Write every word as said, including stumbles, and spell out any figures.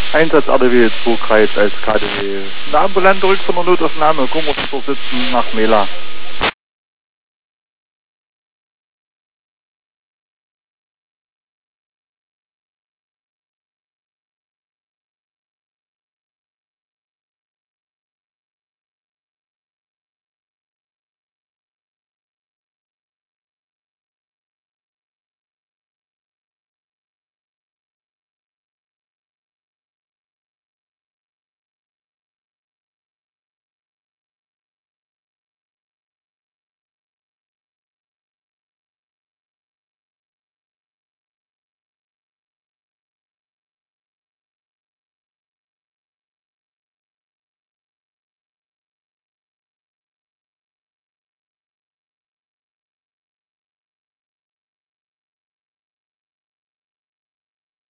Einsatz A D W zwei Kreis als K D W. Eine ambulante Rückführung Notaufnahme, Kommunikationsvorsitzenden nach Mela.